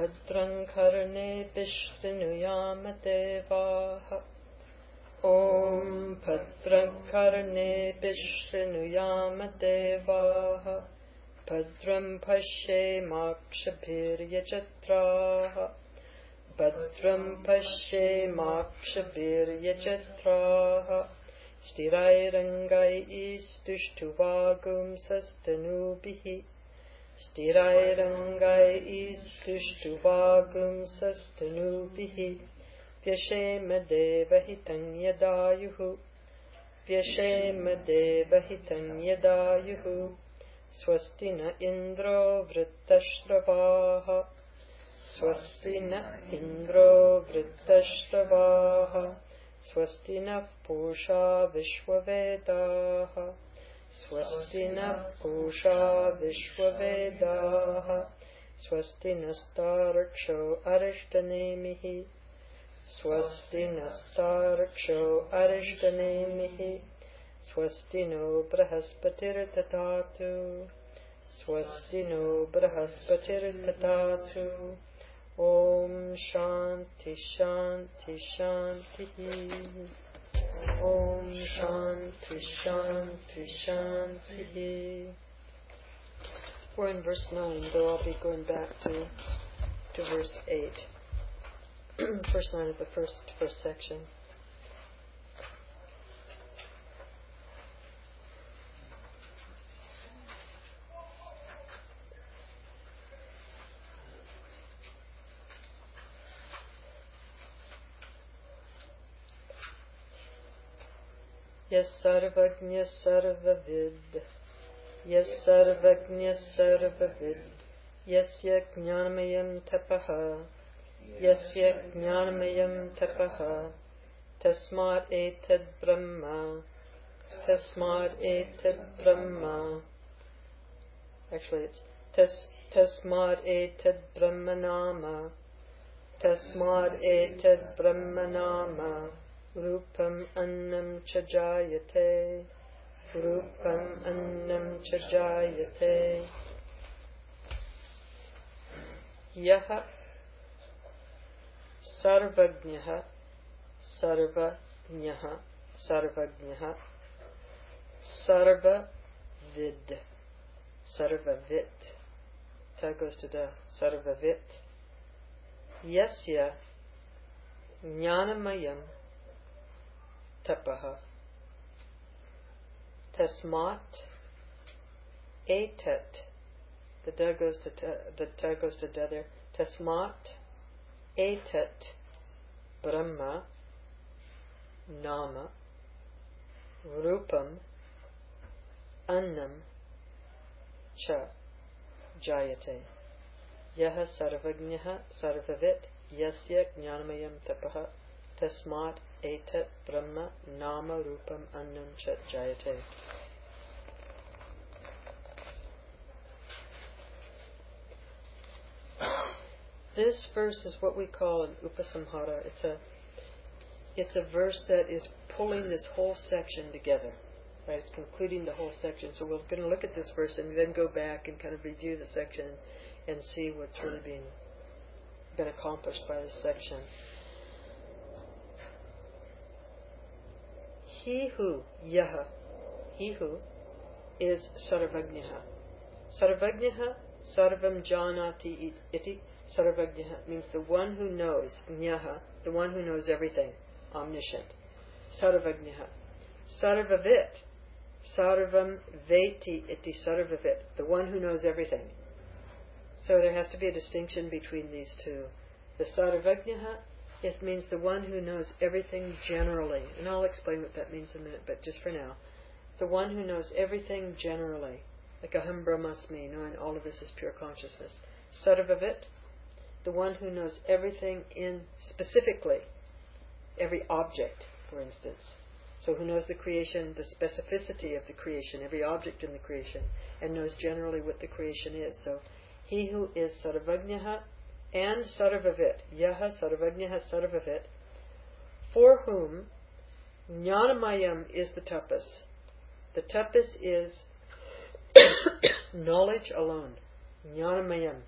Bhadram karne vishnuyama devaha. Om Bhadram karne vishnuyama devaha. Bhadram pashe makshabhir yajatraha. Bhadram pashe makshabhir yajatraha. Sthirairangai istushtvagum sastanubihi. Sthirairangai istushtvagum sastanubihi. Vyashema devahitam yadayuhu. Vyashema devahitam yadayuhu. Swastina indro vrittashravaha. Swastina indro vrittashravaha. Swastina pusha vishwavedaha. Swastina pusha vishwavedaha. Swastinastaraksho arishtanemihi. Swastinastaraksho arishtanemihi. Swastino brahaspatir tatatu. Swastino brahaspatir tatatu. Om Shanti Shanti Shanti. Om Shanti Shanti Shanti. We're in verse 9, though I'll be going back to verse 8. Verse 9 of the first section. Yes sarvagnya sarvavid. Yes sarvagnya sarvavid. Yasya jnanamayam tapaha. Yasya jnanamayam tapaha. Tasmat etad brahma. Tasmat etad brahma. Actually it's tasmat etad brahmanama. Tasmat etad brahmanama. Rupam annam chajayate. Rupam annam chajayate. Yaha sarvagnaha. Sarvagnaha. Sarvagnaha. Sarvavid. Sarvavit. That goes to the sarvavit. Yasya jnanamayam tapaha. Tasmat etat. The da goes to the ta goes to da there. Tasmat etat brahma nama rupam annam cha jayate. Yaha sarvagnaha sarvavit yasya jnanamayam tapaha. Tasmat etat brahma nama rupam annam chat jayate. This verse is what we call an upasamhara. It's a verse that is pulling this whole section together. Right? It's concluding the whole section. So we're going to look at this verse and then go back and kind of review the section and see what's really been accomplished by this section. He who is sarvagnaha. Sarvagnaha, sarvam janati iti. Sarvagnaha means the one who knows. Gnaha, the one who knows everything. Omniscient. Sarvagnaha. Sarvavit. Sarvam veti iti sarvavit. The one who knows everything. So there has to be a distinction between these two. The sarvagnaha, it means the one who knows everything generally. And I'll explain what that means in a minute, but just for now. The one who knows everything generally. Like aham brahmasmi, knowing all of this is pure consciousness. Sarvavit, the one who knows everything in specifically, every object, for instance. So who knows the creation, the specificity of the creation, every object in the creation, and knows generally what the creation is. So he who is sarvagnaha and sarvavit, yaha sarvagnaha sarvavit, for whom jnanamayam is the tapas. The tapas is knowledge alone. Jnanamayam.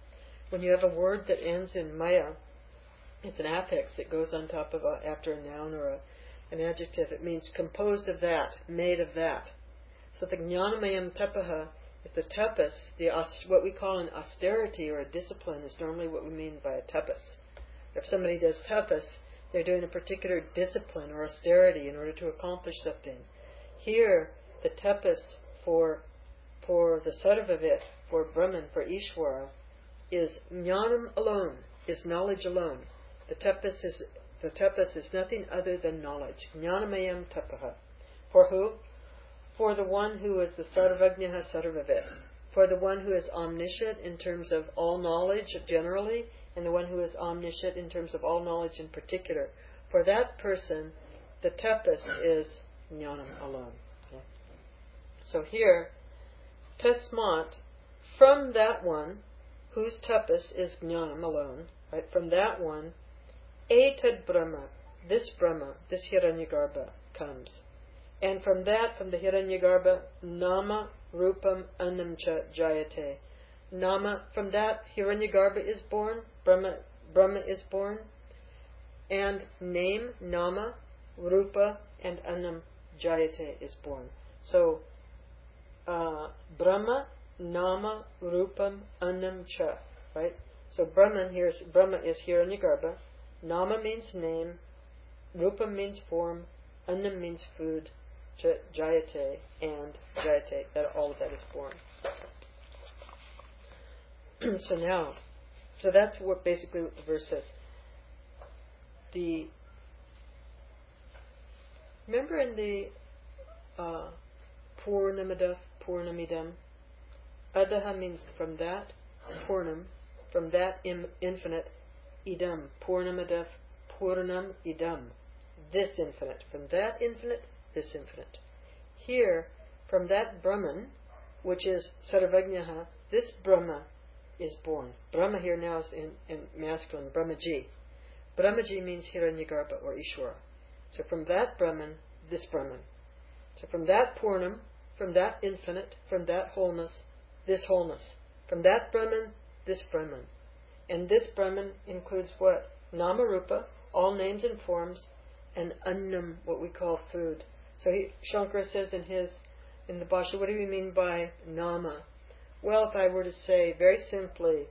When you have a word that ends in maya, it's an affix that goes on top of after a noun or an adjective. It means composed of that, made of that. So the Jnanamayam Tapaha is the tapas, what we call an austerity or a discipline is normally what we mean by a tapas. If somebody does tapas, they're doing a particular discipline or austerity in order to accomplish something. Here, the tapas for the Sarvavit, for Brahman, for Ishvara, is jnanam alone, is knowledge alone. The tapas is nothing other than knowledge. Jnanamayam tapaha. For who? For the one who is the Sarvajñaha Sarvavit. For the one who is omniscient in terms of all knowledge generally, and the one who is omniscient in terms of all knowledge in particular. For that person, the tapas is jnanam alone. Okay. So here, tasmat, from that one, whose tapas is jnanam alone, right? From that one, etad Brahma, this Hiranyagarbha comes. And from that, from the Hiranyagarbha, nama, rupam, annam cha jayate. Nama, from that Hiranyagarbha is born, Brahma is born, and name, nama, rupa, and annam jayate is born. So, Brahma, nama, rupam, annam cha, right? So Brahma is Hiranyagarbha, nama means name, rupam means form, annam means food, jayate, and jayate, that all of that is born. So that's basically what the verse says. Remember in the Purnamadav, Purnamidam, Adaha means from that, Purnam, from that infinite, Idam, Purnamadav, Purnam Idam, this infinite. From that infinite, this infinite. Here, from that Brahman, which is Sarvajñaha, this Brahma is born. Brahma here now is in masculine, Brahmaji. Brahmaji means Hiranyagarbha or Ishvara. So from that Brahman, this Brahman. So from that Purnam, from that infinite, from that wholeness, this wholeness. From that Brahman, this Brahman. And this Brahman includes what? Nama Rupa, all names and forms, and Annam, what we call food. So Shankara says in the Bhashya, what do we mean by Nama? Well, if I were to say very simply,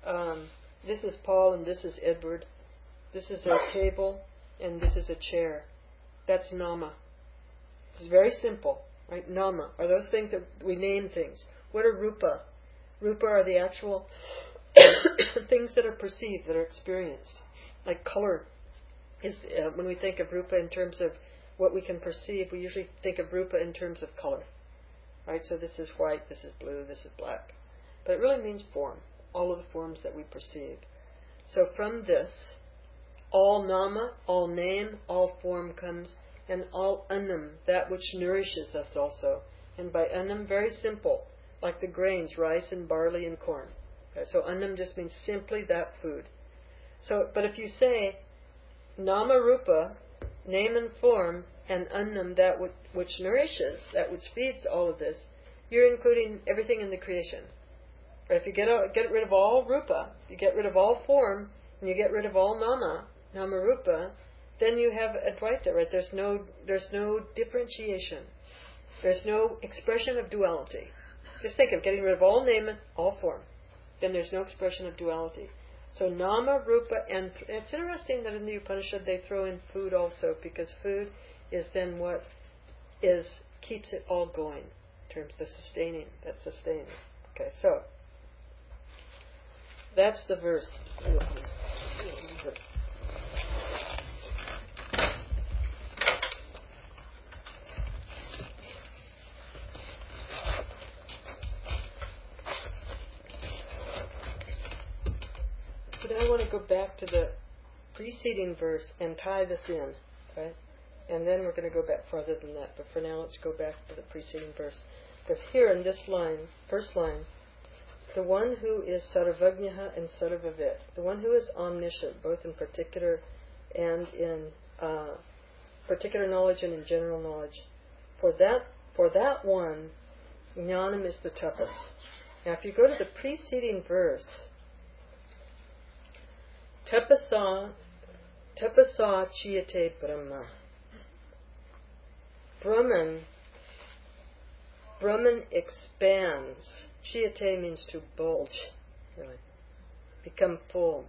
this is Paul and this is Edward, this is a table and this is a chair. That's Nama. It's very simple, right? Nama are those things that we name things. What are Rupa? Rupa are the actual things that are perceived, that are experienced. Like color is, when we think of Rupa in terms of what we can perceive, we usually think of Rupa in terms of color. Right? So this is white, this is blue, this is black. But it really means form. All of the forms that we perceive. So from this, all nama, all name, all form comes, and all annam, that which nourishes us also. And by annam, very simple, like the grains, rice and barley and corn. Okay, so annam just means simply that food. So, but if you say nama rupa, name and form, and annam, that which nourishes, that which feeds all of this, you're including everything in the creation. But if you get rid of all rupa, you get rid of all form, and you get rid of all nama rupa, then you have Advaita, right? There's no differentiation. There's no expression of duality. Just think of getting rid of all name and all form. Then there's no expression of duality. So nama, rupa, and it's interesting that in the Upanishad they throw in food also, because food is then what keeps it all going in terms of the sustaining, that sustains. Okay, so that's the verse. But I want to go back to the preceding verse and tie this in, right? And then we're going to go back farther than that. But for now, let's go back to the preceding verse. Because here in this line, first line, the one who is Sarvajñaha and Sarvavit, the one who is omniscient, both in particular and in particular knowledge and in general knowledge, for that one, Jnanam is the tapas. Now, if you go to the preceding verse, Tapasa chiyate Brahma. Brahman expands. Chiyate means to bulge, really. Becomes full.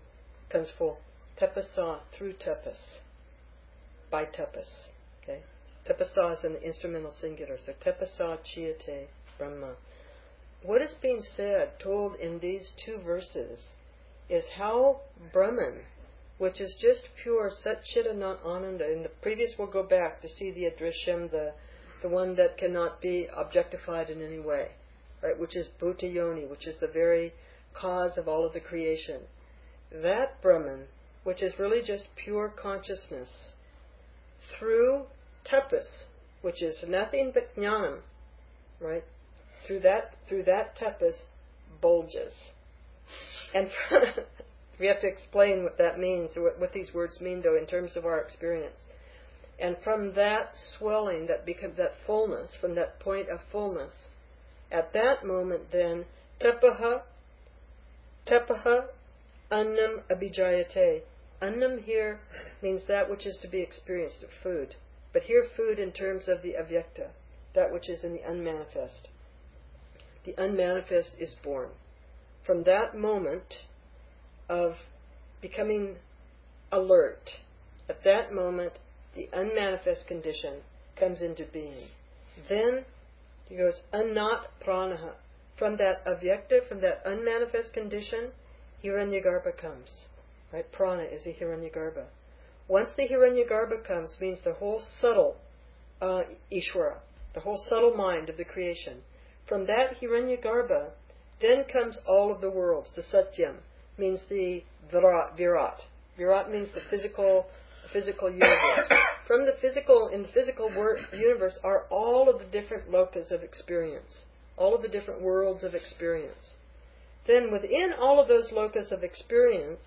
Tapasa through tapas. By tapas. Okay? Tapasa is in the instrumental singular. So tapasa chiyate Brahma. What is being said, told in these two verses, is how Brahman, which is just pure Sat Chit Ananda, in the previous we'll go back to see the Adrishyam, the one that cannot be objectified in any way, right? Which is Bhuta Yoni, which is the very cause of all of the creation. That Brahman, which is really just pure consciousness, through tapas, which is nothing but jnanam, right? Through that tapas bulges. And we have to explain what that means, or what these words mean, though, in terms of our experience. And from that swelling, that fullness, from that point of fullness, at that moment, then tapaha annam abhijayate. Annam here means that which is to be experienced, food. But here, food in terms of the avyakta, that which is in the unmanifest. The unmanifest is born. From that moment of becoming alert, at that moment, the unmanifest condition comes into being. Then, he goes, anat pranaha. From that avyakta, from that unmanifest condition, Hiranyagarbha comes. Right? Prana is the Hiranyagarbha. Once the Hiranyagarbha comes, means the whole subtle Ishvara, the whole subtle mind of the creation. From that Hiranyagarbha, then comes all of the worlds. The Satyam means the Virat. Virat means the physical universe. From the physical, in the physical universe are all of the different lokas of experience, all of the different worlds of experience. Then within all of those lokas of experience,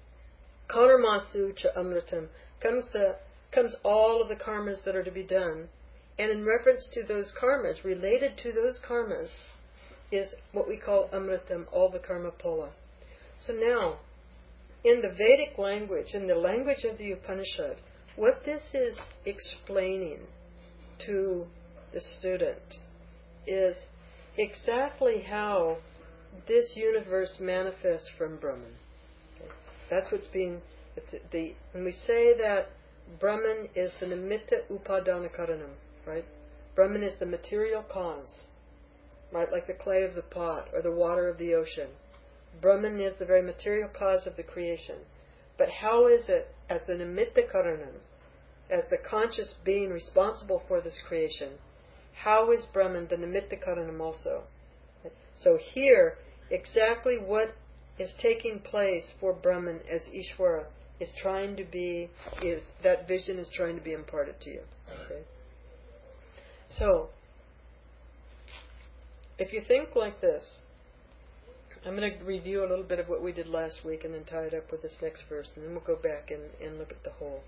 karmasu cha amritam, comes all of the karmas that are to be done. And in reference to those karmas, related to those karmas, is what we call amritam, all the karma phala. So now, in the Vedic language, in the language of the Upanishad, what this is explaining to the student is exactly how this universe manifests from Brahman. Okay? That's what's being... when we say that Brahman is the nimitta upadana karanam, right? Brahman is the material cause, right? Like the clay of the pot or the water of the ocean. Brahman is the very material cause of the creation. But how is it, as the nimitta karanam, as the conscious being responsible for this creation, how is Brahman the nimitta karanam also? So here, exactly what is taking place for Brahman as Ishvara is trying to be, that vision is trying to be imparted to you. Okay? So, if you think like this, I'm going to review a little bit of what we did last week and then tie it up with this next verse, and then we'll go back and look at the whole.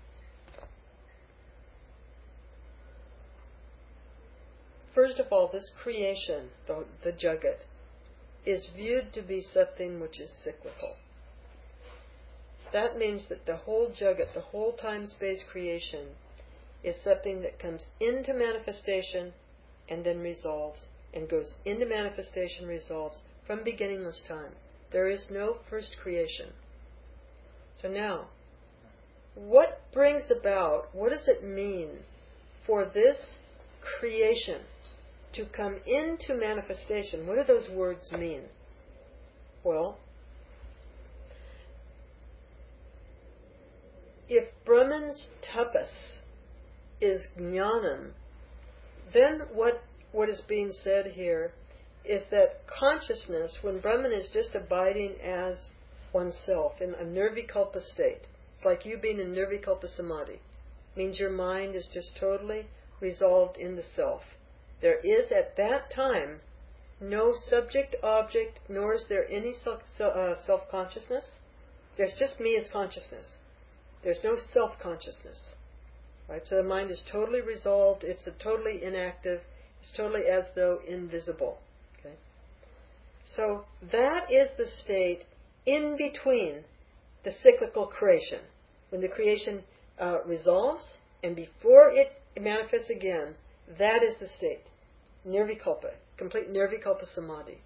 First of all, this creation, the Jagat, is viewed to be something which is cyclical. That means that the whole Jagat, the whole time-space creation, is something that comes into manifestation and then resolves, and goes into manifestation, resolves, from beginningless time. There is no first creation. So now, what brings about, what does it mean for this creation to come into manifestation? What do those words mean? Well, if Brahman's tapas is jnanam, then what is being said here is that consciousness, when Brahman is just abiding as oneself in a nirvikalpa state, it's like you being in nirvikalpa samadhi, means your mind is just totally resolved in the self. There is at that time no subject-object, nor is there any self-consciousness. There's just me as consciousness. There's no self-consciousness. Right? So the mind is totally resolved, it's totally inactive, it's totally as though invisible. Okay? So that is the state in between the cyclical creation. When the creation resolves, and before it manifests again, that is the state. Nirvikalpa, complete Nirvikalpa Samadhi.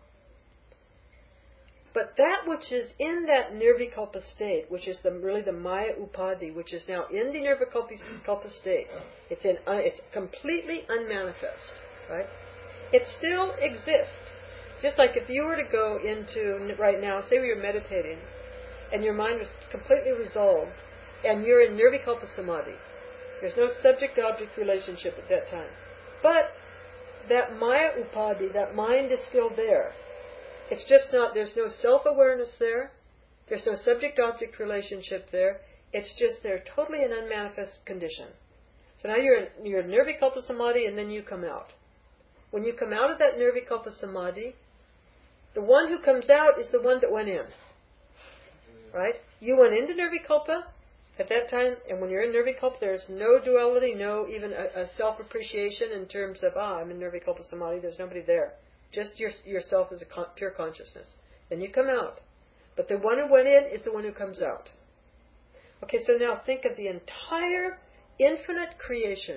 But that which is in that Nirvikalpa state, which is really the Maya Upadhi, which is now in the Nirvikalpa state, it's completely unmanifest, right? It still exists. Just like if you were to go into, right now, say we were meditating, and your mind was completely resolved, and you're in Nirvikalpa Samadhi. There's no subject-object relationship at that time. But that Maya Upadhi, that mind is still there. It's just not, there's no self-awareness there. There's no subject-object relationship there. It's just there, totally an unmanifest condition. So now you're in Nirvikalpa Samadhi, and then you come out. When you come out of that Nirvikalpa Samadhi, the one who comes out is the one that went in. Right? You went into Nirvikalpa at that time, and when you're in Nirvikalpa, there's no duality, no even a self-appreciation in terms of, I'm in Nirvikalpa Samadhi, there's nobody there. Just yourself as a pure consciousness. Then you come out. But the one who went in is the one who comes out. Okay, so now think of the entire infinite creation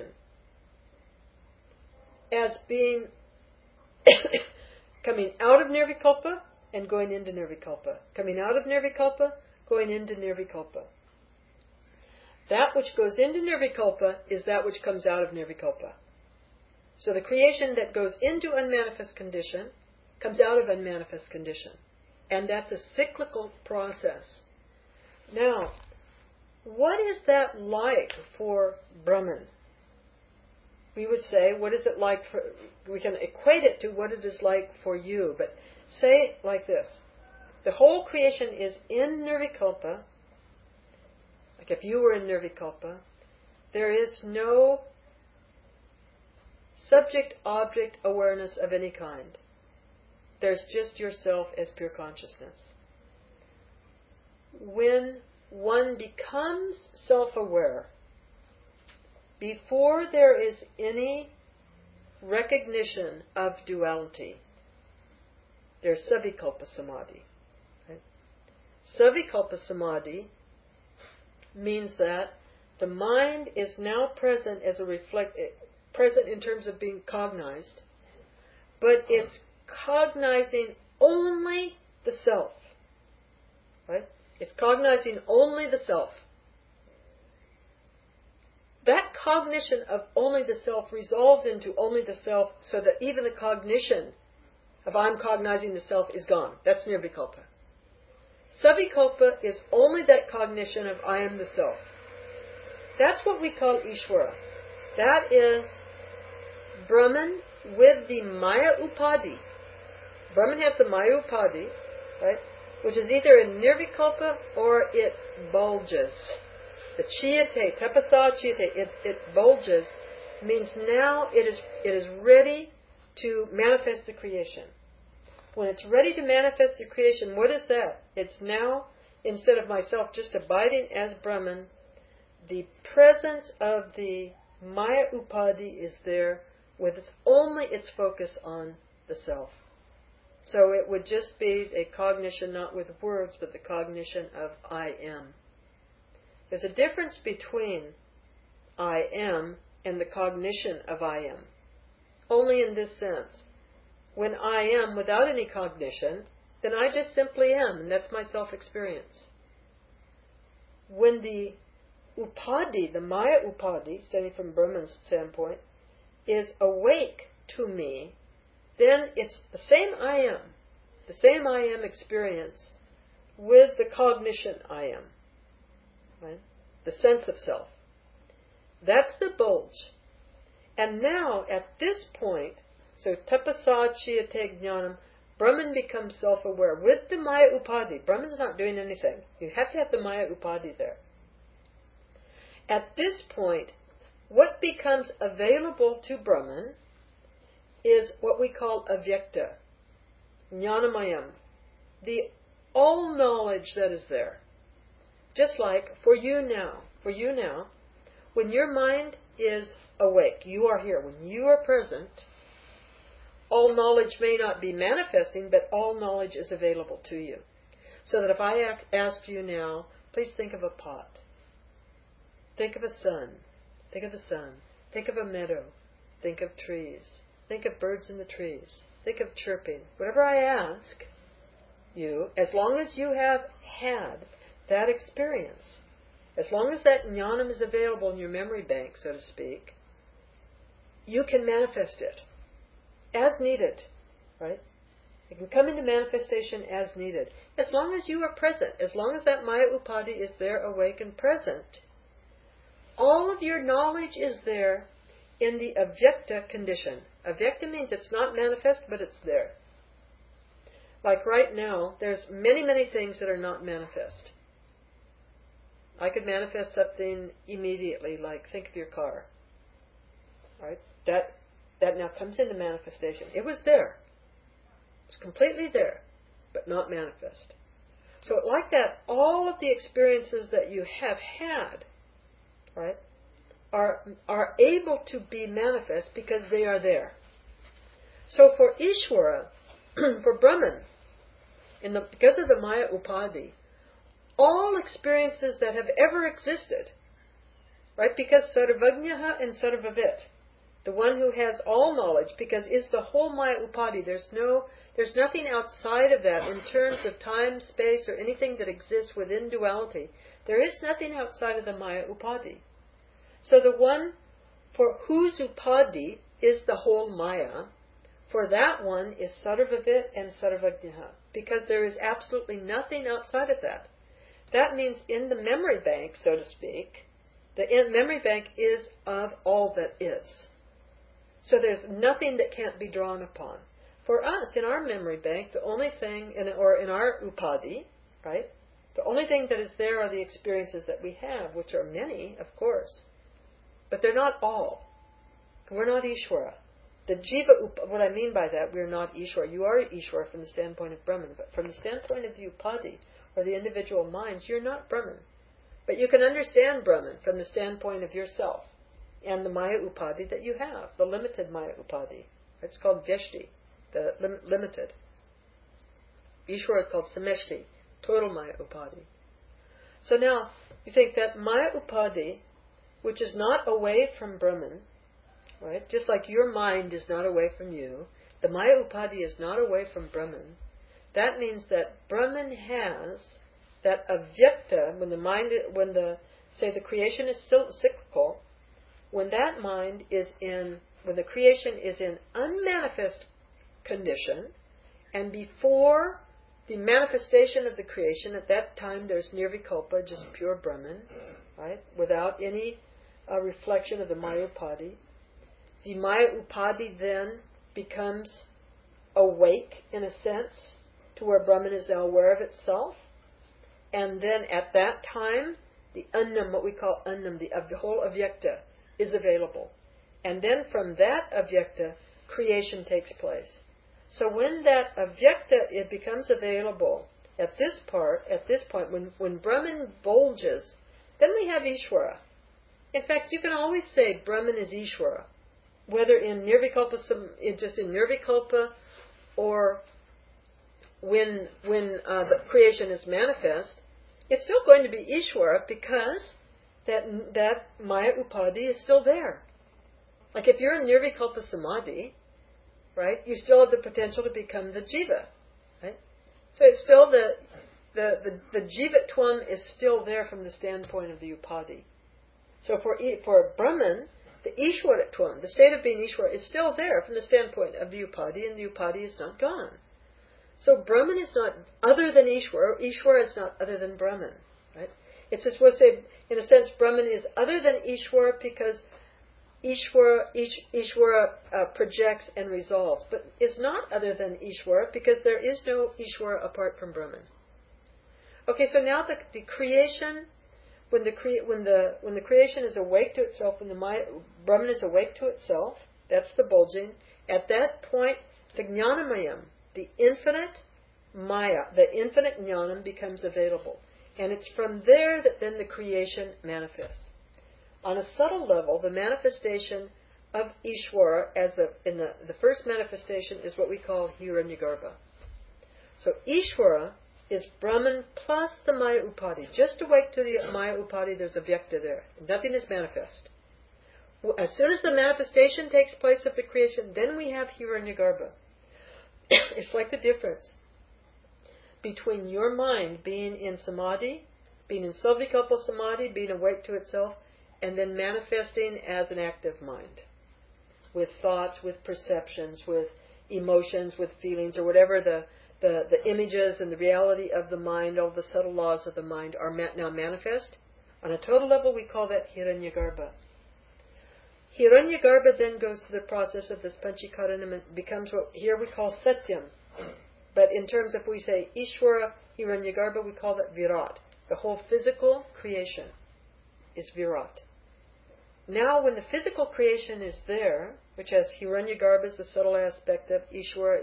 as being coming out of Nirvikalpa and going into Nirvikalpa. Coming out of Nirvikalpa, going into Nirvikalpa. That which goes into Nirvikalpa is that which comes out of Nirvikalpa. So the creation that goes into unmanifest condition comes out of unmanifest condition. And that's a cyclical process. Now, what is that like for Brahman? We would say, what is it like for... We can equate it to what it is like for you, but say it like this. The whole creation is in Nirvikalpa. Like if you were in Nirvikalpa, there is no subject-object awareness of any kind. There's just yourself as pure consciousness. When one becomes self-aware, before there is any recognition of duality, there's Savikalpa Samadhi. Right? Savikalpa Samadhi means that the mind is now present as present in terms of being cognized, but it's cognizing only the self. Right? It's cognizing only the self. That cognition of only the self resolves into only the self, so that even the cognition of I'm cognizing the self is gone. That's Nirvikalpa. Savikalpa is only that cognition of I am the self. That's what we call Ishvara. That is Brahman with the Maya Upadhi. Brahman has the Maya Upadhi, right, which is either in Nirvikalpa or it bulges. The Chiyate, Tapasa Chiyate, it bulges, means now it is ready to manifest the creation. When it's ready to manifest the creation, what is that? It's now, instead of myself just abiding as Brahman, the presence of the Maya Upadhi is there with its focus on the self. So it would just be a cognition not with words, but the cognition of I am. There's a difference between I am and the cognition of I am. Only in this sense. When I am without any cognition, then I just simply am, and that's my self-experience. When the Upadhi, the Maya Upadhi, standing from Brahman's standpoint, is awake to me, then it's the same I am experience with the cognition I am. Right? The sense of self. That's the bulge. And now, at this point, so tapasa chiyate jnanam, Brahman becomes self-aware with the Maya Upadhi. Brahman's not doing anything. You have to have the Maya Upadhi there. At this point, what becomes available to Brahman is what we call avyakta, jnanamayam, the all knowledge that is there. Just like for you now, when your mind is awake, you are here, when you are present, all knowledge may not be manifesting, but all knowledge is available to you. So that if I ask you now, please think of a pot. Think of a sun. Think of the sun. Think of a meadow. Think of trees. Think of birds in the trees. Think of chirping. Whatever I ask you, as long as you have had that experience, as long as that jnanam is available in your memory bank, so to speak, you can manifest it as needed, right? It can come into manifestation as needed. As long as you are present, as long as that Maya Upadhi is there, awake and present, all of your knowledge is there in the avyakta condition. Avyakta means it's not manifest, but it's there. Like right now, there's many, many things that are not manifest. I could manifest something immediately, like think of your car. Right? That now comes into manifestation. It was there. It's completely there, but not manifest. So like that, all of the experiences that you have had, right, are able to be manifest because they are there. So for Ishvara, for Brahman, because of the Maya Upadhi, all experiences that have ever existed, right, because Sarvagnaha and Sarvavit, the one who has all knowledge, because is the whole Maya Upadhi, there's nothing outside of that in terms of time, space, or anything that exists within duality. There is nothing outside of the Maya Upadhi. So the one for whose Upadhi is the whole Maya, for that one is Sarvavit and Sarvagnaha, because there is absolutely nothing outside of that. That means in the memory bank, so to speak, the memory bank is of all that is. So there's nothing that can't be drawn upon. For us, in our memory bank, the only thing, or in our Upadhi, right, the only thing that is there are the experiences that we have, which are many, of course, but they're not all. We're not Ishvara. The Jiva, what I mean by that, we're not Ishvara. You are Ishvara from the standpoint of Brahman, but from the standpoint of the Upadhi, or the individual minds, you're not Brahman. But you can understand Brahman from the standpoint of yourself and the Maya Upadhi that you have, the limited Maya Upadhi. It's called Vyashti, the limited. Ishvara is called Sameshti, total Maya Upadhi. So now, you think that Maya Upadhi, which is not away from Brahman, right? Just like your mind is not away from you, the Maya Upadhi is not away from Brahman. That means that Brahman has that avyakta, when the creation is cyclical, when that mind is when the creation is in unmanifest condition, and before the manifestation of the creation, at that time there's nirvikalpa, just pure Brahman, right? Without any reflection of the Maya Upadhi. The Maya Upadhi then becomes awake, in a sense, to where Brahman is now aware of itself. And then at that time, the Annam, what we call Annam, the whole Avyakta, is available. And then from that Avyakta, creation takes place. So when that Avyakta, it becomes available at this point, when Brahman bulges, then we have Ishvara. In fact, you can always say Brahman is Ishvara, whether in Nirvikalpa, just in Nirvikalpa, or when the creation is manifest, it's still going to be Ishvara because that Maya Upadhi is still there. Like if you're in Nirvikalpa Samadhi, right, you still have the potential to become the Jiva, right? So it's still the Jivatvam is still there from the standpoint of the Upadhi. So for Brahman, the Ishwaratvam, the state of being Ishvara, is still there from the standpoint of the Upadhi, and the Upadhi is not gone. So Brahman is not other than Ishvara. Ishvara is not other than Brahman, right? It's just we'll say, in a sense, Brahman is other than Ishvara because Ishvara projects and resolves, but is not other than Ishvara because there is no Ishvara apart from Brahman. Okay, so now the creation, when the creation is awake to itself, when Brahman is awake to itself, that's the bulging. At that point, the Jnanamayam, the infinite Maya, the infinite Jnanam becomes available. And it's from there that then the creation manifests. On a subtle level, the manifestation of Ishvara, in the first manifestation, is what we call Hiranyagarbha. So Ishvara is Brahman plus the Maya Upadhi. Just awake to the Maya Upadhi, there's a Vyakta there. Nothing is manifest. As soon as the manifestation takes place of the creation, then we have Hiranyagarbha. It's like the difference between your mind being in samadhi, being in Savikalpa samadhi, being awake to itself, and then manifesting as an active mind, with thoughts, with perceptions, with emotions, with feelings, or whatever the images and the reality of the mind, all the subtle laws of the mind are now manifest. On a total level, we call that Hiranyagarbha. Hiranyagarbha then goes through the process of this Panchikaranam and becomes what here we call Satyam. But in terms of, we say Ishvara Hiranyagarbha, we call that Virat. The whole physical creation is Virat. Now when the physical creation is there, which has Hiranyagarbha is the subtle aspect of, Ishvara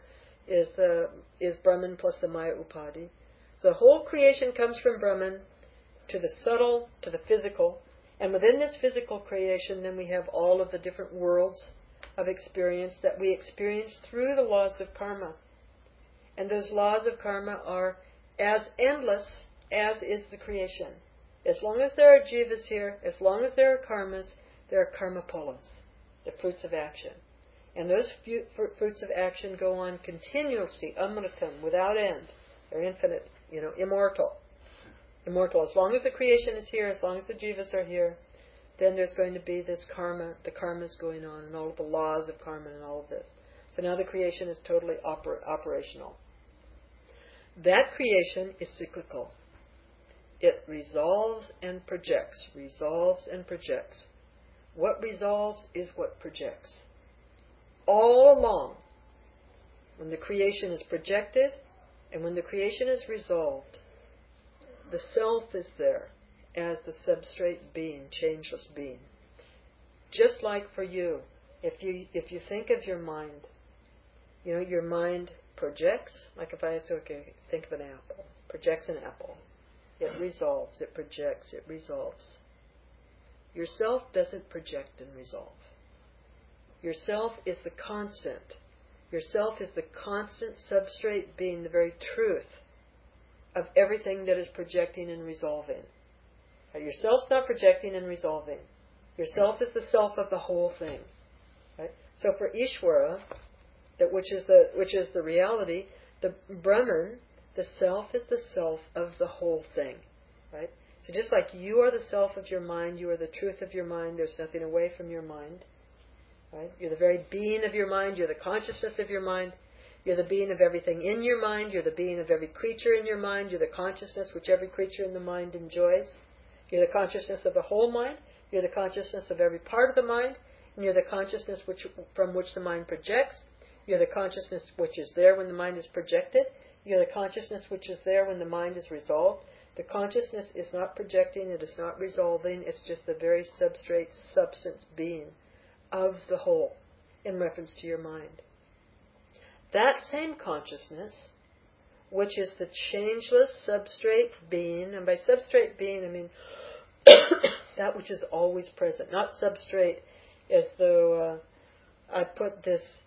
is Brahman plus the Maya Upadhi. So the whole creation comes from Brahman to the subtle, to the physical. And within this physical creation, then we have all of the different worlds of experience that we experience through the laws of karma. And those laws of karma are as endless as is the creation. As long as there are jivas here, as long as there are karmas, there are karma polas, the fruits of action. And those fruits of action go on continuously, amritam, without end. They're infinite, immortal. Immortal. As long as the creation is here, as long as the jivas are here, then there's going to be this karma, the karma's going on, and all of the laws of karma and all of this. So now the creation is totally operational. That creation is cyclical. It resolves and projects, resolves and projects. What resolves is what projects. All along, when the creation is projected and when the creation is resolved, the self is there as the substrate being, changeless being. Just like for you, if you think of your mind, your mind projects, like if I say, okay, think of an apple, projects an apple. It resolves, it projects, it resolves. Yourself doesn't project and resolve. Yourself is the constant. Yourself is the constant substrate being, the very truth of everything that is projecting and resolving. Now, yourself's not projecting and resolving. Yourself is the self of the whole thing. Right? So for Ishvara, which is the reality, the Brahman, the self is the self of the whole thing. Right? So just like you are the self of your mind, you are the truth of your mind, there's nothing away from your mind. Right? You're the very being of your mind, you're the consciousness of your mind, you're the being of everything in your mind, you're the being of every creature in your mind, you're the consciousness which every creature in the mind enjoys, you're the consciousness of the whole mind, you're the consciousness of every part of the mind, and you're the consciousness from which the mind projects, you're the consciousness which is there when the mind is projected, you're the consciousness which is there when the mind is resolved. The consciousness is not projecting, it is not resolving, it's just the very substrate substance being of the whole in reference to your mind. That same consciousness, which is the changeless substrate being, and by substrate being I mean that which is always present, not substrate as though I put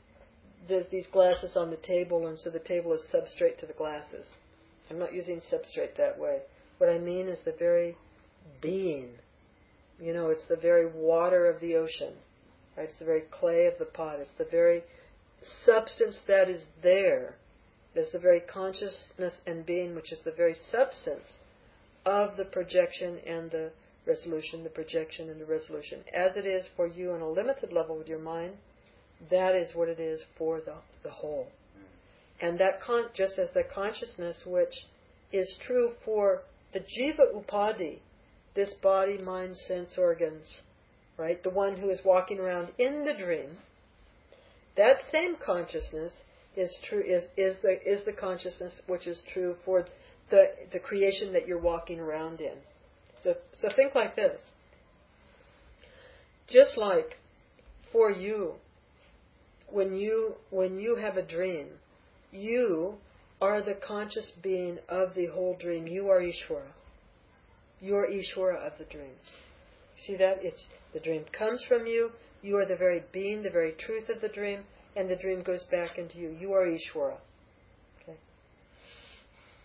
these glasses on the table and so the table is substrate to the glasses. I'm not using substrate that way. What I mean is the very being. It's the very water of the ocean. Right? It's the very clay of the pot. It's the very substance that is there. It's the very consciousness and being, which is the very substance of the projection and the resolution, the projection and the resolution. As it is for you on a limited level with your mind, that is what it is for the whole. And that just as the consciousness which is true for the jiva upadhi, this body, mind, sense organs, right? The one who is walking around in the dream, that same consciousness is true. Is the consciousness which is true for the creation that you're walking around in. So think like this. Just like for you, when you have a dream, you are the conscious being of the whole dream. You are Ishvara. You are Ishvara of the dream. See that? The dream comes from you. You are the very being, the very truth of the dream, and the dream goes back into you. You are Ishvara. Okay.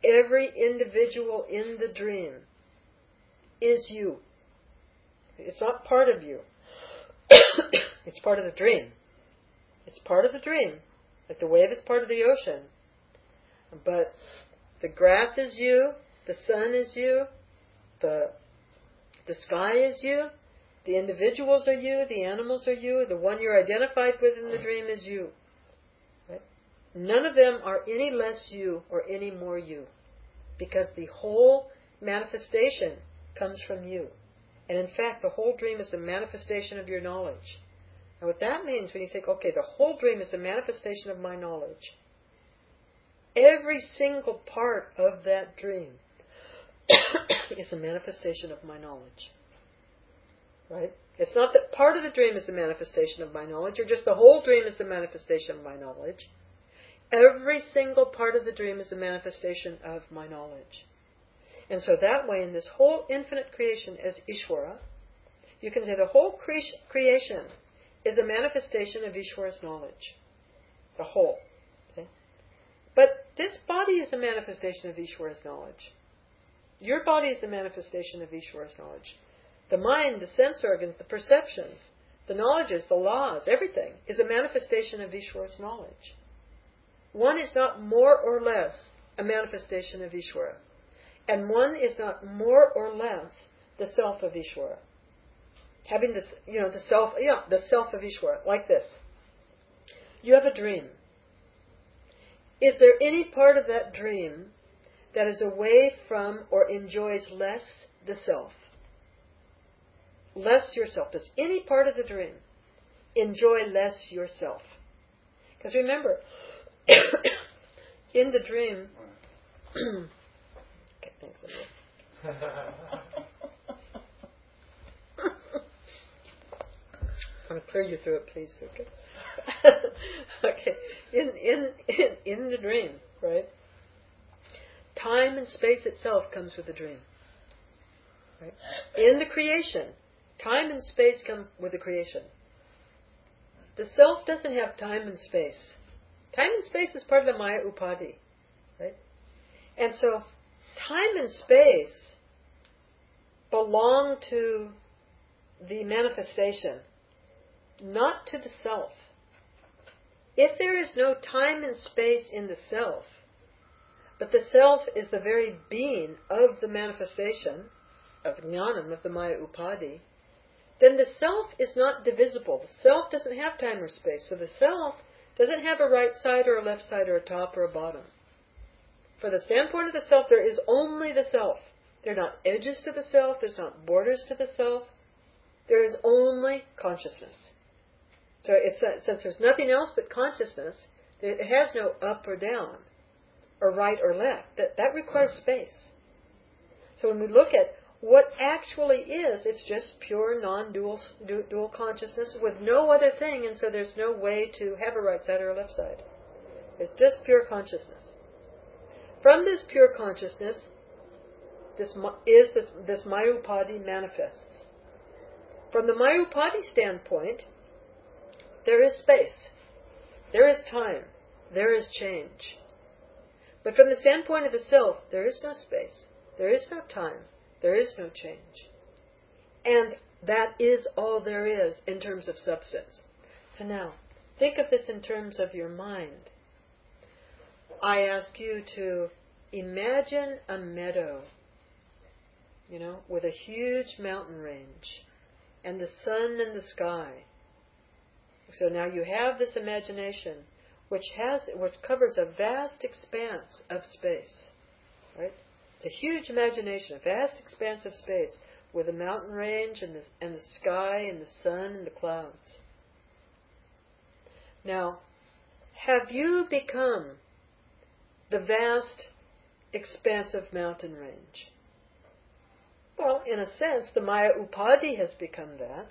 every individual in the dream is you. It's not part of you. It's part of the dream. It's part of the dream. Like the wave is part of the ocean. But the grass is you, the sun is you, the sky is you, the individuals are you, the animals are you, the one you're identified with in the dream is you. Right? None of them are any less you or any more you, because the whole manifestation comes from you. And in fact, the whole dream is a manifestation of your knowledge. And what that means when you think, okay, the whole dream is a manifestation of my knowledge, every single part of that dream is a manifestation of my knowledge. Right? It's not that part of the dream is a manifestation of my knowledge, or just the whole dream is a manifestation of my knowledge. Every single part of the dream is a manifestation of my knowledge. And so that way, in this whole infinite creation as Ishvara, you can say the whole creation is a manifestation of Ishvara's knowledge. The whole. Okay? But this body is a manifestation of Ishvara's knowledge. Your body is a manifestation of Ishvara's knowledge. The mind, the sense organs, the perceptions, the knowledges, the laws, everything is a manifestation of Ishvara's knowledge. One is not more or less a manifestation of Ishvara. And one is not more or less the self of Ishvara. Having this, the self of Ishvara, like this. You have a dream. Is there any part of that dream that is away from or enjoys less the self? Less yourself. Does any part of the dream enjoy less yourself? Because remember, in the dream... okay, thanks. I'm going to clear you through it, please. Okay. Okay. In the dream, right? Time and space itself comes with the dream. Right? In the creation, time and space come with the creation. The self doesn't have time and space. Time and space is part of the Maya Upadhi. Right? And so, time and space belong to the manifestation, not to the self. If there is no time and space in the self, but the self is the very being of the manifestation, of jnanam, of the Maya Upadhi, then the self is not divisible. The self doesn't have time or space. So the self doesn't have a right side or a left side or a top or a bottom. For the standpoint of the self, there is only the self. There are not edges to the self. There's not borders to the self. There is only consciousness. So since there's nothing else but consciousness, it has no up or down, or right or left. That requires space. So when we look at what actually is, it's just pure non-dual dual consciousness with no other thing, and so there's no way to have a right side or a left side. It's just pure consciousness. From this pure consciousness, this Maya Upadhi manifests. From the Maya Upadhi standpoint, there is space, there is time, there is change. But from the standpoint of the self, there is no space, there is no time, there is no change. And that is all there is in terms of substance. So now, think of this in terms of your mind. I ask you to imagine a meadow, with a huge mountain range, and the sun and the sky. So now you have this imagination which covers a vast expanse of space. Right? It's a huge imagination, a vast expanse of space with a mountain range and the sky and the sun and the clouds. Now, have you become the vast expansive mountain range? Well, in a sense, the Maya Upadhi has become that.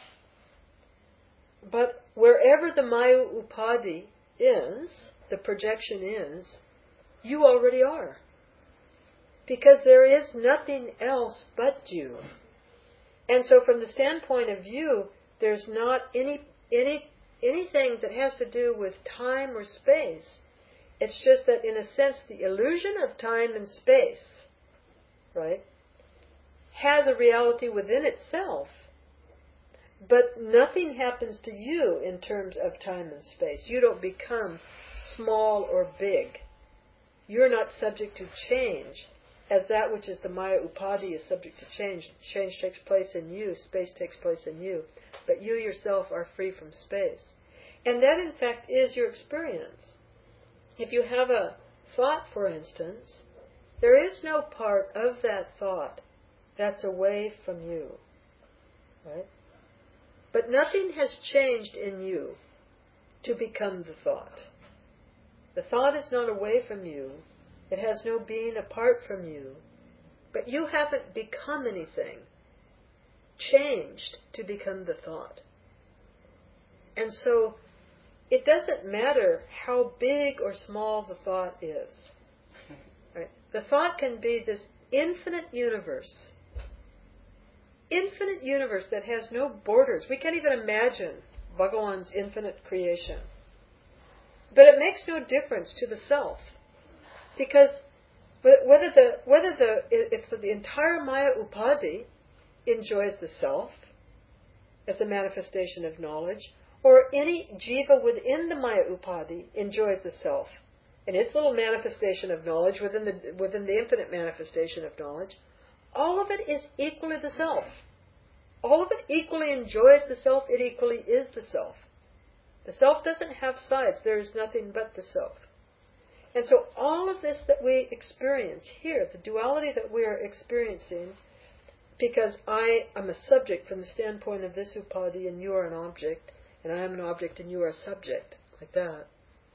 But wherever the Maya Upadhi is, the projection is, you already are. Because there is nothing else but you. And so from the standpoint of you, there's not anything that has to do with time or space It's just that in a sense the illusion of time and space, right, has a reality within itself, but nothing happens to you in terms of time and space. You don't become small or big. You're not subject to change, as that which is the Maya Upadhi is subject to change. Change takes place in you, space takes place in you, but you yourself are free from space. And that in fact is your experience. If you have a thought, for instance, there is no part of that thought that's away from you, right? But nothing has changed in you to become the thought. The thought is not away from you. It has no being apart from you. But you haven't become anything, changed to become the thought. And so it doesn't matter how big or small the thought is. Right? The thought can be this infinite universe that has no borders. We can't even imagine Bhagawan's infinite creation. But it makes no difference to the self, because whether the entire Maya Upadhi enjoys the self as a manifestation of knowledge, or any jiva within the Maya Upadhi enjoys the self and its little manifestation of knowledge within the infinite manifestation of knowledge, all of it is equally the self. All of it equally enjoys the self. It equally is the self. The self doesn't have sides. There is nothing but the self. And so all of this that we experience here, the duality that we are experiencing, because I am a subject from the standpoint of this upadhi and you are an object, and I am an object and you are a subject, like that.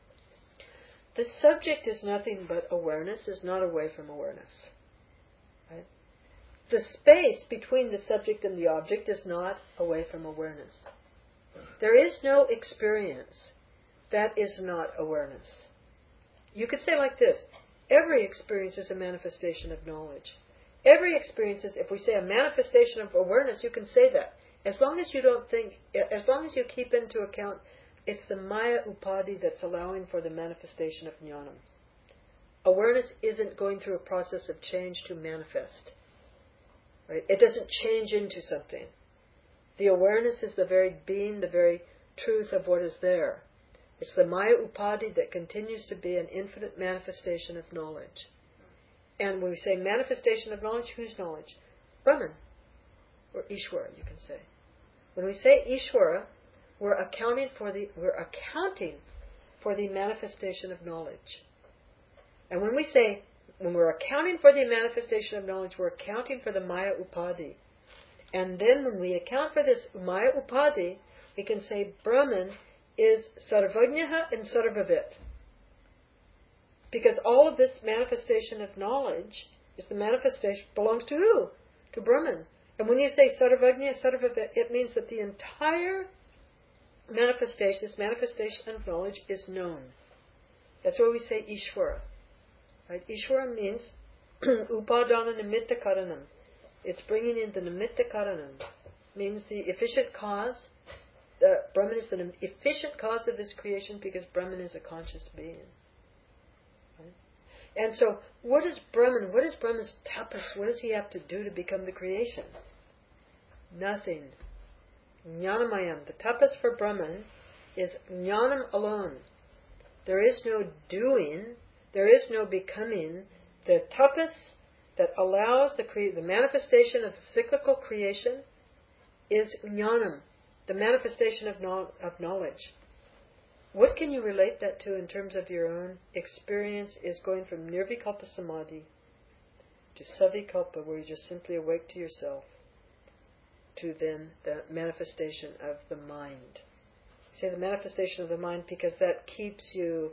The subject is nothing but awareness, is not away from awareness. Right? The space between the subject and the object is not away from awareness. There is no experience that is not awareness. You could say like this: every experience is a manifestation of knowledge. Every experience is, if we say a manifestation of awareness, you can say that. As long as you don't think, as long as you keep into account, it's the Maya Upadhi that's allowing for the manifestation of jnanam. Awareness isn't going through a process of change to manifest. Right? It doesn't change into something. The awareness is the very being, the very truth of what is there. It's the Maya Upadhi that continues to be an infinite manifestation of knowledge. And when we say manifestation of knowledge, whose knowledge? Brahman, or Ishvara, you can say. When we say Ishvara, we're accounting for the manifestation of knowledge. And when we're accounting for the manifestation of knowledge, we're accounting for the Maya Upadhi. And then when we account for this Maya Upadhi, we can say Brahman is Sarvajnaha and Sarvavit. Because all of this manifestation of knowledge is the manifestation, belongs to who? To Brahman. And when you say Sarvajna, Sarvavit, it means that the entire manifestation, this manifestation of knowledge, is known. That's why we say Ishvara. Right? Ishvara means Upadana Nimitta Karanam. It's bringing in the Nimitta Karanam. Means the efficient cause. Brahman is the efficient cause of this creation, because Brahman is a conscious being. Right? And so, what is Brahman? What is Brahman's tapas? What does he have to do to become the creation? Nothing. Jnanamayam. The tapas for Brahman is jnanam alone. There is no doing. There is no becoming. The tapas that allows the manifestation of the cyclical creation is jnanam, the manifestation of knowledge. What can you relate that to in terms of your own experience? Is going from nirvikalpa samadhi to savikalpa, where you just simply awake to yourself, to then the manifestation of the mind. I say the manifestation of the mind because that keeps you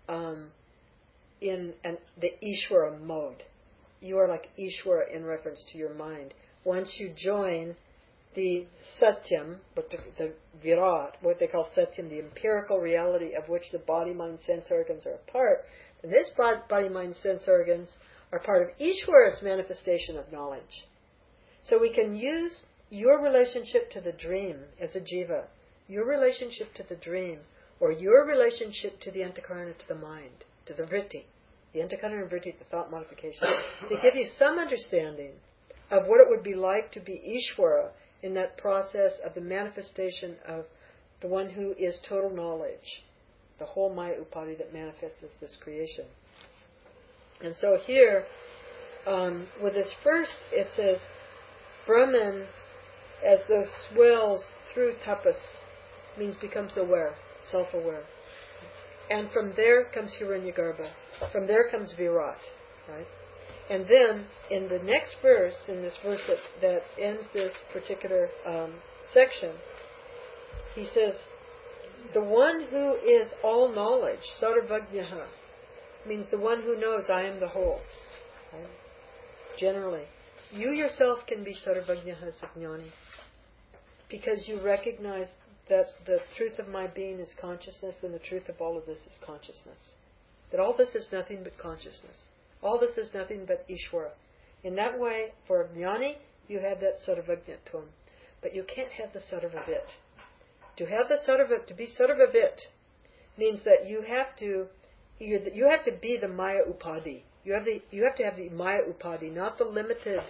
in the Ishvara mode. You are like Ishvara in reference to your mind. Once you join the Satyam, the Virat, what they call Satyam, the empirical reality of which the body, mind, sense organs are a part, then this body, mind, sense organs are part of Ishvara's manifestation of knowledge. So we can use your relationship to the dream as a jiva, your relationship to the dream, or your relationship to the antakarana, to the mind, to the vritti, the antahkarana vritti, the thought modification, to give you some understanding of what it would be like to be Ishvara in that process of the manifestation of the one who is total knowledge, the whole Maya Upadhi that manifests as this creation. And so here, with this first, it says, Brahman, as those swells through tapas, means becomes aware, self-aware. And from there comes Hiranyagarbha. From there comes Virat, right? And then, in the next verse, in this verse that ends this particular section, he says, the one who is all knowledge, Sarvajnaha, means the one who knows I am the whole. Right? Generally. You yourself can be Sarvajnaha Sajnani, because you recognize that the truth of my being is consciousness, and the truth of all of this is consciousness. That all this is nothing but consciousness. All this is nothing but Ishvara. In that way, for a jnani, you have that Sarvajnatvam. But you can't have the Sarvavit. To have the Sarvavit, to be Sarvavit, means that you have to be the Maya Upadhi. You have to have the Maya Upadhi, not the limited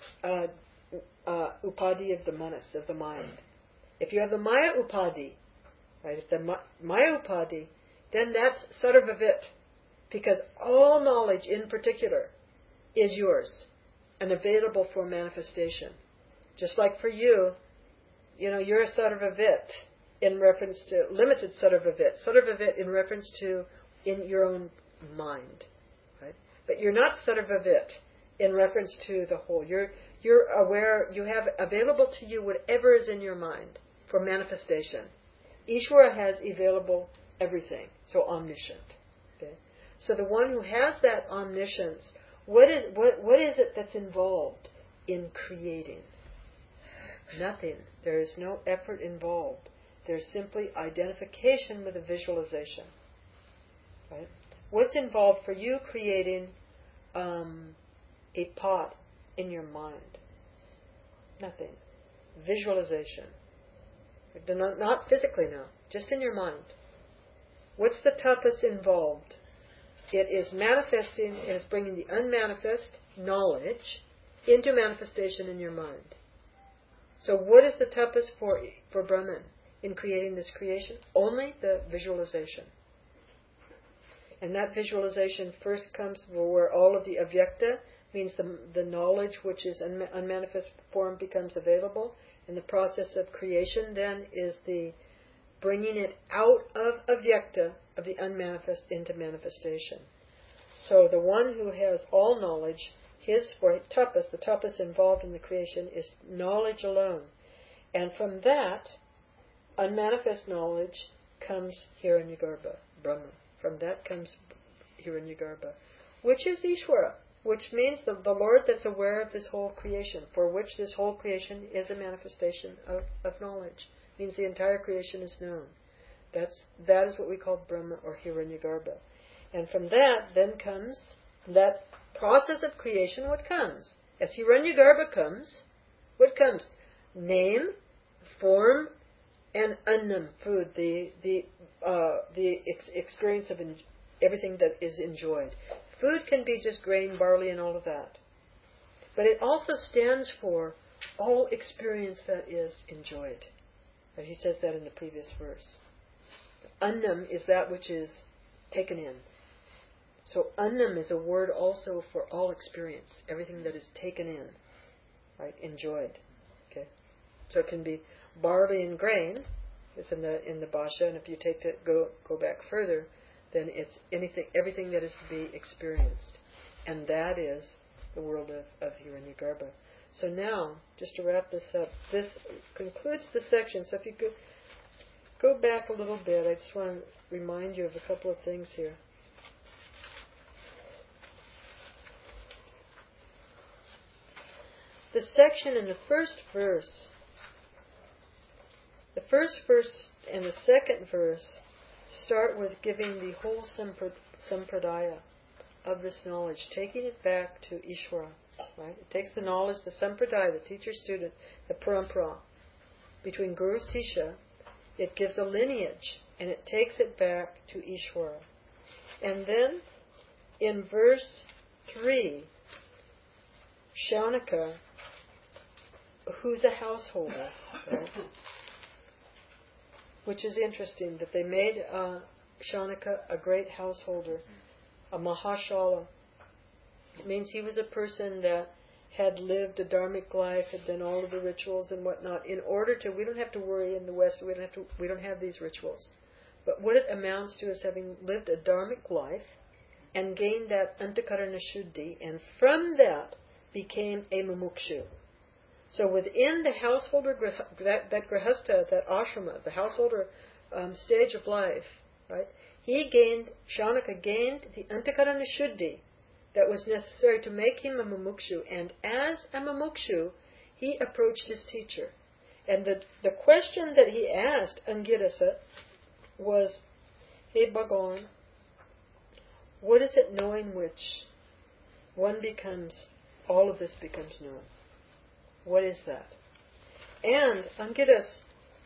Upadhi of the manas, of the mind. If you have the Maya Upadhi, right, if the Maya Upadhi, then that's Sarvavit, because all knowledge in particular is yours and available for manifestation. Just like for you, you're a Sarvavit in reference to limited Sarvavit in reference to in your own mind, right? But you're not Sarvavit in reference to the whole. You're aware. You have available to you whatever is in your mind for manifestation. Ishvara has available everything, so omniscient. Okay? So the one who has that omniscience, what is it that's involved in creating? Nothing. There is no effort involved. There's simply identification with a visualization. Right? What's involved for you creating a pot in your mind? Nothing. Visualization. Not physically now, just in your mind. What's the tapas involved? It is manifesting, it is bringing the unmanifest knowledge into manifestation in your mind. So what is the tapas for Brahman in creating this creation? Only the visualization. And that visualization first comes where all of the avyakta, means the knowledge which is unmanifest form becomes available. And the process of creation then is the bringing it out of avyakta, of the unmanifest, into manifestation. So the one who has all knowledge, for tapas, the tapas involved in the creation is knowledge alone. And from that, unmanifest knowledge comes Hiranyagarbha, Brahma. From that comes Hiranyagarbha, which is Ishvara, which means the Lord that's aware of this whole creation, for which this whole creation is a manifestation of knowledge. It means the entire creation is known. That is what we call Brahma or Hiranyagarbha. And from that then comes that process of creation. What comes? As Hiranyagarbha comes, what comes? Name, form, and annam, food, the experience of everything that is enjoyed. Food can be just grain, barley, and all of that. But it also stands for all experience that is enjoyed. And he says that in the previous verse. Annam is that which is taken in. So annam is a word also for all experience, everything that is taken in, right? Enjoyed. Okay. So it can be barley and grain, is in the Bhasha, and if you take it, go back further, then it's everything that is to be experienced. And that is the world of Hiranyagarbha. So now, just to wrap this up, this concludes the section. So if you could go back a little bit, I just want to remind you of a couple of things here. The section in the first verse and the second verse start with giving the whole sampradaya of this knowledge, taking it back to Ishvara. Right? It takes the knowledge, the sampradaya, the teacher-student, the parampara, between Guru Sisha. It gives a lineage, and it takes it back to Ishvara. And then in verse 3, Shaunaka, who's a householder, right? Which is interesting, that they made Shaunaka a great householder, a Mahashala. It means he was a person that had lived a dharmic life, had done all of the rituals and whatnot. In order to, we don't have to worry in the West. We don't have these rituals. But what it amounts to is having lived a dharmic life and gained that antakarana shuddhi, and from that became a mumukshu. So within the householder, that grihastha, that ashrama, the householder stage of life, right? Shaunaka gained the antakarana shuddhi that was necessary to make him a mumukshu, and as a mumukshu, he approached his teacher. And the question that he asked Angirasa was, "Hey Bhagavan, what is it knowing which all of this becomes known? What is that?" And Angiras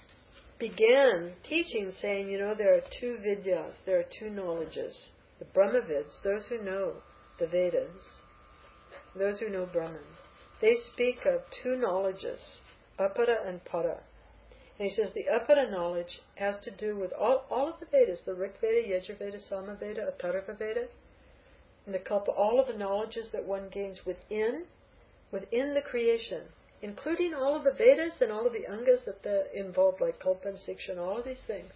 began teaching, saying, there are two vidyas, there are two knowledges. The Brahmavids, those who know the Vedas, those who know Brahman, they speak of two knowledges, apara and para. And he says the apara knowledge has to do with all of the Vedas, the Rig Veda, Yajur Veda, Sama Veda, Atharva Veda, and the Kalpa, all of the knowledges that one gains within the creation, including all of the Vedas and all of the Angas that involve, like Kalpa and Siksha and all of these things.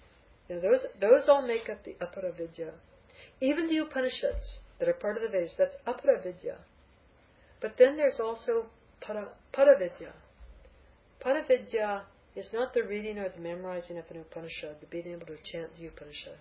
Those all make up the apara vidya. Even the Upanishads that are part of the Vedas, that's apara vidya. But then there's also para vidya. Para vidya is not the reading or the memorizing of an Upanishad, the being able to chant the Upanishad.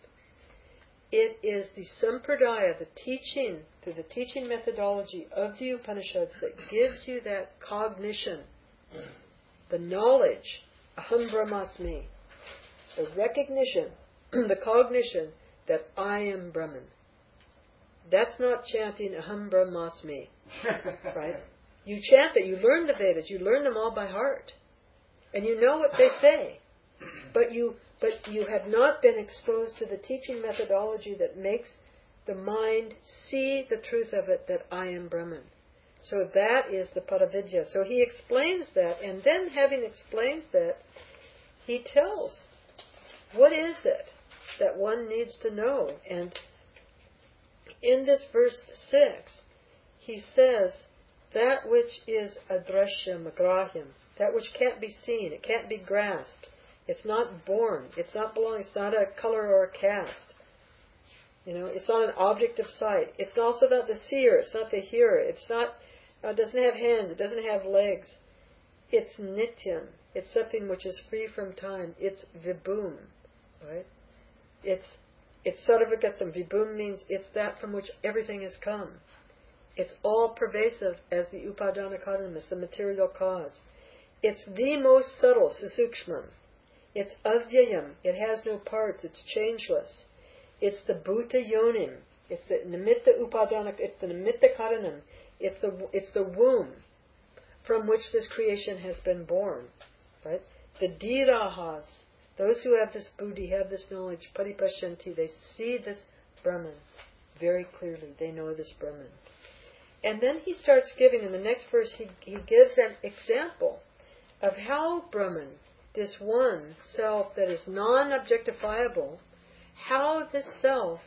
It is the sampradaya, the teaching, through the teaching methodology of the Upanishads that gives you that cognition, the knowledge, aham brahmasmi, the recognition, the cognition that I am Brahman. That's not chanting aham brahmasmi, right? You chant it, you learn the Vedas, you learn them all by heart, and you know what they say, but you have not been exposed to the teaching methodology that makes the mind see the truth of it, that I am Brahman. So that is the Paravidya. So he explains that, and then having explained that, he tells what is it that one needs to know. And in this verse 6, he says, that which is adrashyam, agrahyam, that which can't be seen, it can't be grasped. It's not born. It's not belonging. It's not a color or a caste. It's not an object of sight. It's also not the seer. It's not the hearer. It's not. It doesn't have hands. It doesn't have legs. It's nityam. It's something which is free from time. It's vibhum, right? It's sarvagatam. Vibhum means it's that from which everything has come. It's all pervasive as the upadana karanam, the material cause. It's the most subtle, susukshmam. It's avyayam. It has no parts. It's changeless. It's the bhuta yonim. It's the nimitta upadana. It's the nimitta karanam. It's the womb from which this creation has been born. Right? The dhirahas, those who have this buddhi, have this knowledge, paripashyanti, they see this Brahman very clearly. They know this Brahman. And then he starts giving, in the next verse, he gives an example of how Brahman, this one self that is non-objectifiable, how this self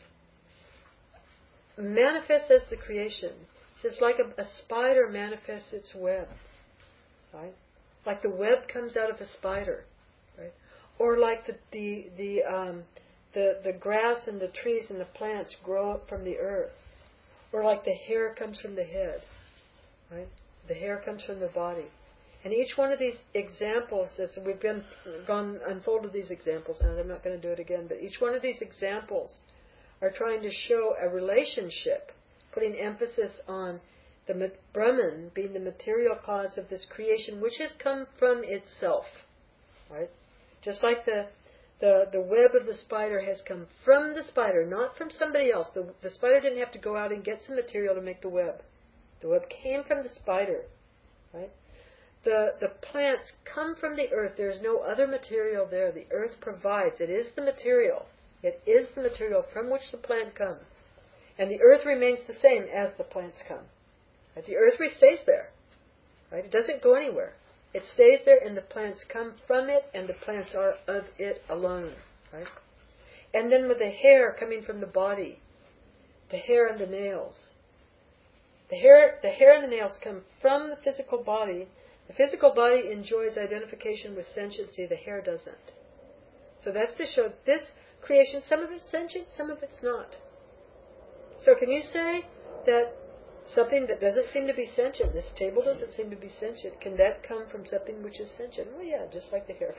manifests as the creation. It's like a spider manifests its web, right? Like the web comes out of a spider, right? Or like the grass and the trees and the plants grow up from the earth, or like the hair comes from the head, right? The hair comes from the body. And each one of these examples, as we've unfolded these examples, and I'm not going to do it again, but each one of these examples are trying to show a relationship, putting emphasis on the Brahman being the material cause of this creation, which has come from itself, right? Just like the web of the spider has come from the spider, not from somebody else. The spider didn't have to go out and get some material to make the web. The web came from the spider, right? The plants come from the earth. There is no other material there. The earth provides. It is the material. It is the material from which the plant comes. And the earth remains the same as the plants come. Right? The earth stays there. Right? It doesn't go anywhere. It stays there, and the plants come from it, and the plants are of it alone. Right? And then with the hair coming from the body, the hair and the nails. The hair and the nails come from the physical body. The physical body enjoys identification with sentiency. The hair doesn't. So that's to show this creation, some of it's sentient, some of it's not. So can you say that something that doesn't seem to be sentient, this table doesn't seem to be sentient, can that come from something which is sentient? Well, yeah, just like the hair.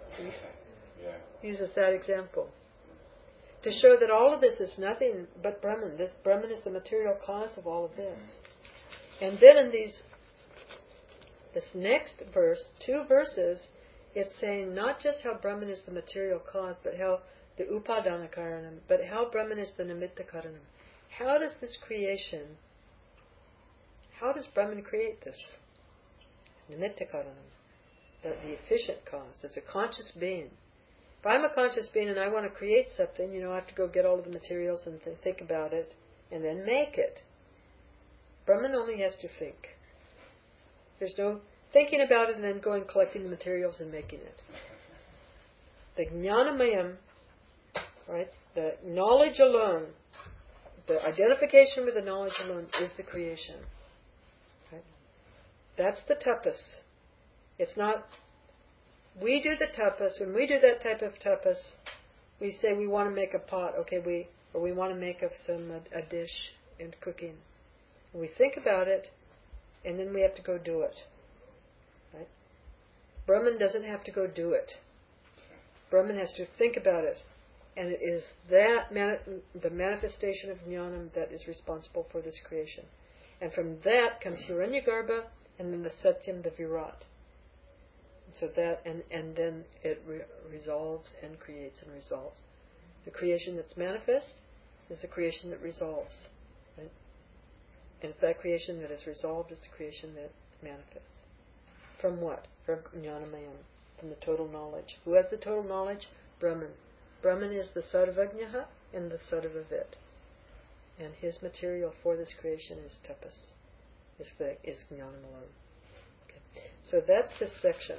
Uses that example. To show that all of this is nothing but Brahman. This Brahman is the material cause of all of this. And then in this next verse, 2 verses, it's saying not just how Brahman is the material cause, but how the upadana karanam, but how Brahman is the nimitta karanam. How does this creation, how does Brahman create this? Nimitta karanam, the efficient cause. It's a conscious being. If I'm a conscious being and I want to create something, I have to go get all of the materials and think about it and then make it. Brahman only has to think. There's no thinking about it and then going collecting the materials and making it. The jnanamayam, right, the knowledge alone, the identification with the knowledge alone is the creation. Right? That's the tapas. It's not, we do the tapas, when we do that type of tapas, we say we want to make a pot, okay, we want to make a dish in cooking. And we think about it, and then we have to go do it. Right? Brahman doesn't have to go do it. Brahman has to think about it. And it is that the manifestation of jnanam that is responsible for this creation. And from that comes Hiranyagarbha, and then the Satyam, the Virat. So that, and then it resolves and creates and resolves. The creation that's manifest is the creation that resolves. Right? And it's that creation that is resolved is the creation that manifests. From what? From jnanamayam, from the total knowledge. Who has the total knowledge? Brahman. Brahman is the sarvajñaha and the sarvavit. And his material for this creation is tapas, is jnanam alone. Okay. So that's this section.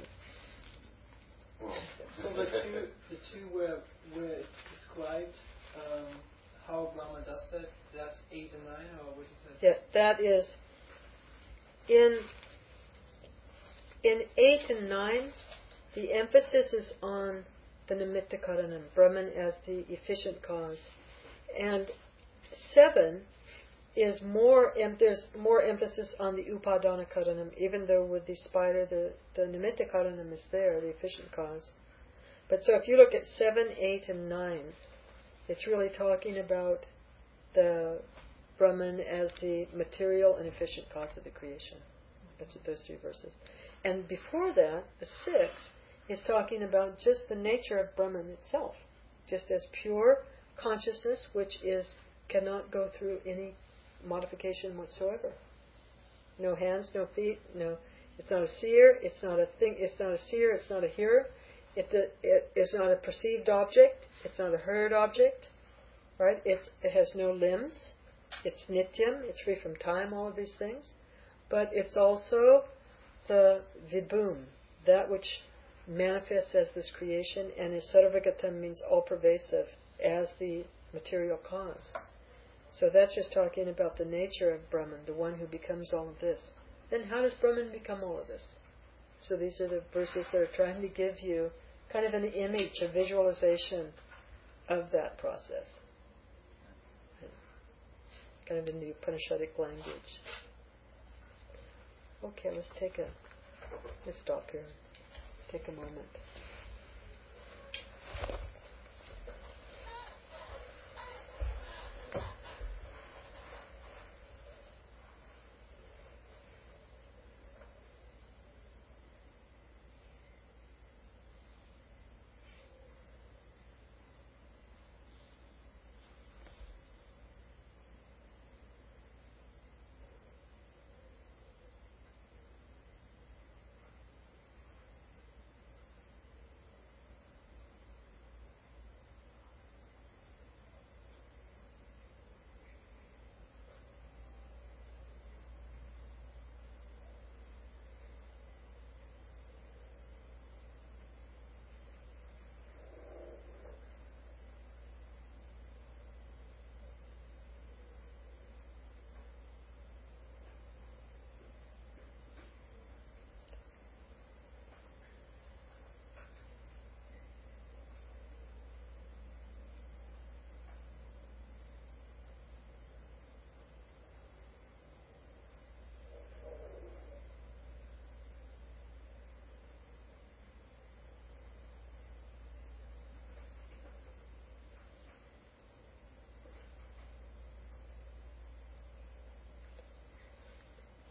So the two where it's described how Brahma does that, that's 8 and 9, or what is that? Yeah, that is in 8 and 9, the emphasis is on the nimitta karanam, Brahman as the efficient cause. And 7 is there's more emphasis on the upadana karanam, even though with the spider the nimitta karanam is there, the efficient cause. But so if you look at 7, 8, and 9, it's really talking about the Brahman as the material and efficient cause of the creation. That's those 3 verses. And before that, the 6 is talking about just the nature of Brahman itself, just as pure consciousness, which cannot go through any modification whatsoever. No hands, no feet, no. It's not a seer. It's not a thing. It's not a seer. It's not a hearer. It is not a perceived object. It's not a heard object. Right? It has no limbs. It's nityam. It's free from time. All of these things, but it's also the vibhum, that which manifests as this creation, and is sarvagatam, means all pervasive, as the material cause. So that's just talking about the nature of Brahman, the one who becomes all of this. Then how does Brahman become all of this? So these are the verses that are trying to give you kind of an image, a visualization of that process. Kind of in the Upanishadic language. Okay, let's stop here. Take a moment.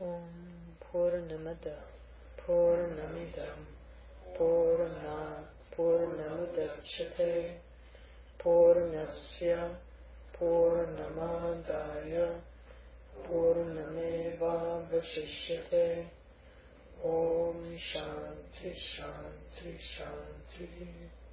Om Purnamada Purnamidam Purnat Purnamudachyate Purnasya Purnamadaya Purnameva Vasishyate. Om Shanti Shanti Shanti.